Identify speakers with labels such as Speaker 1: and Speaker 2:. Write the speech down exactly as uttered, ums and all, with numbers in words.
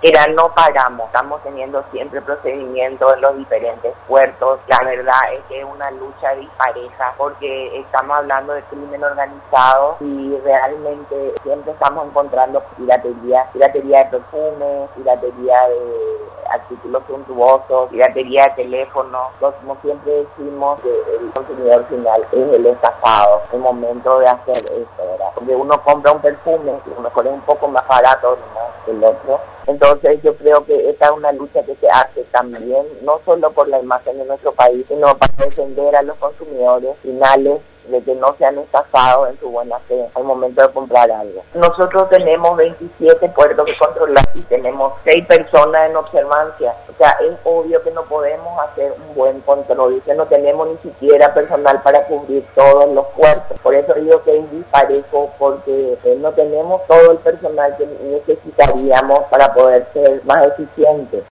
Speaker 1: Mira, no paramos, estamos teniendo siempre procedimientos en los diferentes puertos. La verdad es que es una lucha dispareja porque estamos hablando de crimen organizado y realmente siempre estamos encontrando piratería, piratería de perfumes, piratería de artículos suntuosos, piratería de teléfonos. Como siempre decimos, que el consumidor final es el estafado en el momento de hacer esto, ¿verdad? Porque uno compra un perfume, a lo mejor es un poco más barato ¿no? que el otro. Entonces yo creo que esta es una lucha que se hace también, no solo por la imagen de nuestro país, sino para defender a los consumidores finales de que no sean estafados en su buena fe al momento de comprar algo. Nosotros tenemos veintisiete puertos que controlar y tenemos seis personas en observancia. O sea, es obvio que no podemos hacer un buen control, que no tenemos ni siquiera personal para cubrir todos los puertos. Por eso digo que es disparejo, porque eh, no tenemos todo el personal que necesitaríamos para poder ser más eficientes.